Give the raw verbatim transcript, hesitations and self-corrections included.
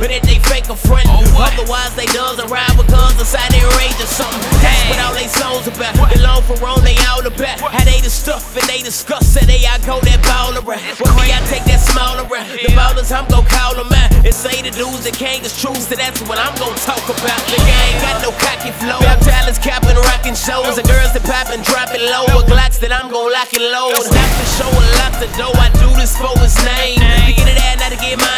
or that they fake a friend. Otherwise they does and ride with guns inside their rage or something. That's what all they songs about. They long for on, they all about how they the stuff and they discuss that they I go that baller around. With me I take that smaller round. The ballers I'm gon' call them out and say the dudes that can't get true, so that's what I'm gon' talk about. Nigga ain't got no cocky flow. Rap talents capping, rocking shows, and girls that poppin', dropping low, with Glocks that I'm gon' lock and load. Stop the show and lock the door. I do this for his name. To get it out, not to get mine.